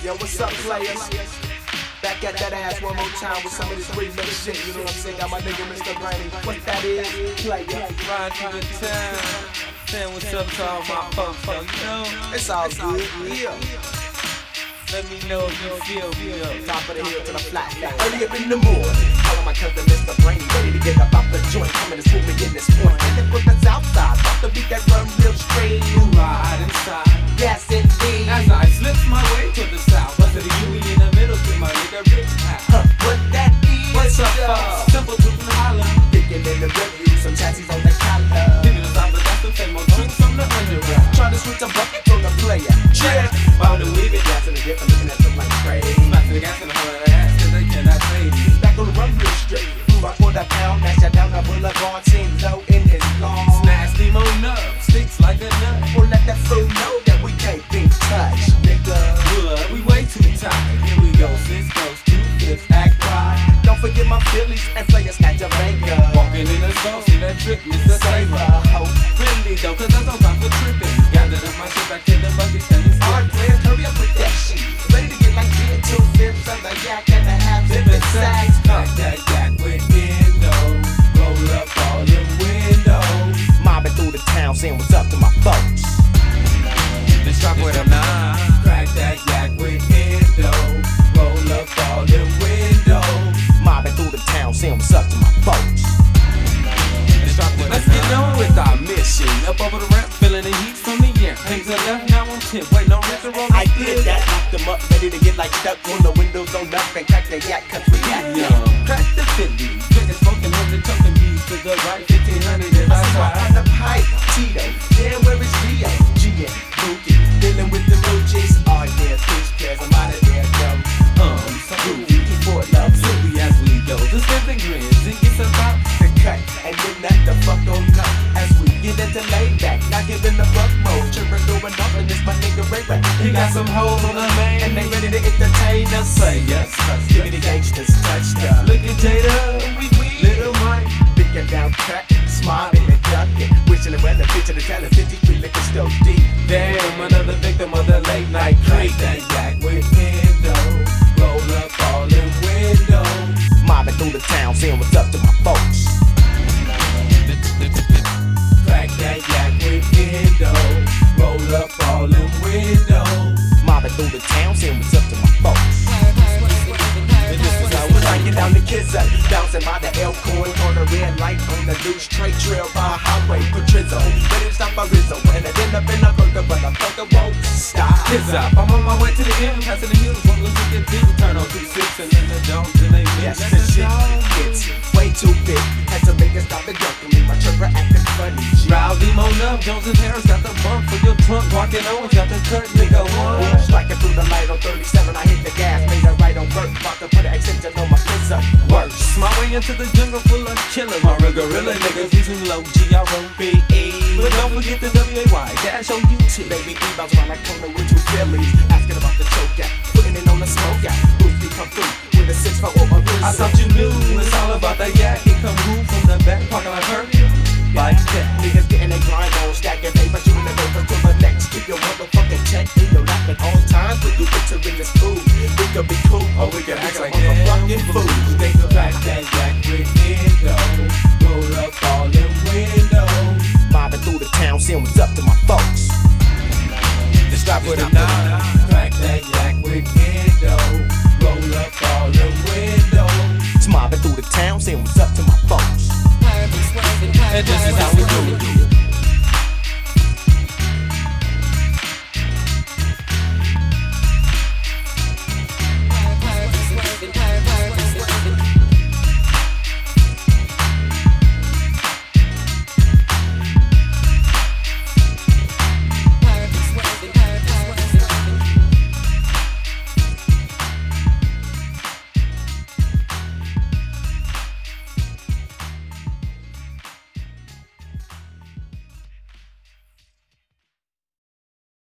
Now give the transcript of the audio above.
Yo, what's up, players? Back at that ass one more time with some of this remix shit, you know what I'm saying? Got my nigga Mr. Brainy. What that is? Player. Ride through the town, saying what's up to all my folks, though, you know? It's all good, yeah. Let me know if you feel me up. Top of the hill to the flat back. Early up in the morning, calling my cousin Mr. Brainy, ready to get up out the joint, coming to school me in this point. And then put the south side, about to beat that run real straight. You ride inside. Yes, indeed. As I slip my way to the south, but to the UE in the middle, get my nigga Rich out. What that is? What's up, folks? Simple to the holler. Thinking in the review, some chassis on the collar. Thinking of time, but that's the same old drinks from the underground. Trying to switch a bucket from the player. Check. While the weave it, Gas in the dip, I'm looking at them like crazy. back to the gas and the horn of the ass, cause they cannot save me. Back on the run real straight. Move out for the pound, dash ya down the boulevard, seems low in his long. Nasty mo nub, sticks like a nut. We'll let that fool know that we can't be touched, nigga. Good, we way too tired. Here we go, 6 goes 2 fifths, act right. Don't forget my Phillies and players at Jamaica. Walking in the store, see that trick, Mr. Saver, Saver. hope. Really though, cause there's no time for tripping. Gathered up my shit back to the bucket, standing still. Alright, players, hurry up with that shit. Ready to get like 10, 2 fifths of the yak and a half zipping sacks. Crack that yak with windows, roll up all the windows. Mobbing through the town, saying what's up to my folks. Let's drop with a 9. Crack that yak with windows, roll up all the windows. Mobbing through the town, saying what's up to my folks. Let's get on with our mission. Up over the ramp, feeling the heat from the air. Things are left, now on 10. Wait, no rest or I did that, knocked them up, ready to get like stuck on the windows on up and crack the yak, cause we got young. Crack the 50. Drinking, smoking, holding, choking bees to the right. 1500 is I see my outside. on the pipe, Tito, damn where is Gio? Gia, Bookie, dealing with the Moochies. Oh yeah, fish cares, I'm out of there, yo. Groovy, for love, So we as we go, just get the grins and get about the cut, and then that the fuck don't know. As we get into laid back, not giving the fuck mode. Children going off and this my nigga Ray Ray. He got some hoes on the main, And they ready to entertain us. say yes, Give me the gangsters touched up. look at Jada, little Mike. Thinking down cut, smiling and ducking. Wishing the weather, bitch in the talent, 53 liquor still deep. Damn, another victim of the late night creep. That yak with windows, roll up all them windows. Mobbing through the town, saying what's up to my folks. Crack that yak with windows, roll up all them windows. Mobbing through the town, saying what's up to my folks. And this is how we like Breaking it. down the kids up, bouncing by the Elkhorn on the red light on the new straight trail by highway Patrizzo. Ready to stop my Rizzo, and I end up in a burger, but the fucker won't stop. Kids up, I'm on my way to the end, passing the hills, won't lose a deal. Turn on 2-6 and then the dogs and they Yes, miss. the shit gets way too big. Had to make it stop and jump me. My trigger acting funny. Rowdy Mo Nub, Jones and Harris got the bump for your trunk. Walking Owens got the cut, nigga one. Striking through the light on 37, I hit the gas, made it right on work. About to put an extension on my fist up. Worse. My way into the jungle full of killers. My real gorilla niggas using low G-R-O-B-E. But don't forget the W-A-Y, dash O-U-T. Baby, we bounce around like corner with 2 Phillies. Asking about the choke out, putting it on the smoke out. Boosty come through with a 6-4 over a I thought you knew it's all about that yak. It come move from the back, parking like her. Like that. Niggas getting their grind on, stacking papers, you in the paper to the next. Keep your motherfucking check in your lap at all times. When you entering this food, we could be cool, or we could act like motherfucking fools. They can back that yak with windows, roll up all them windows. Mobbing through the town, seeing what's up to my folks. Just stop with a 9. Crack that yak with windows, roll up all them windows. Mobbing through the town, saying what's up to my folks. And this is how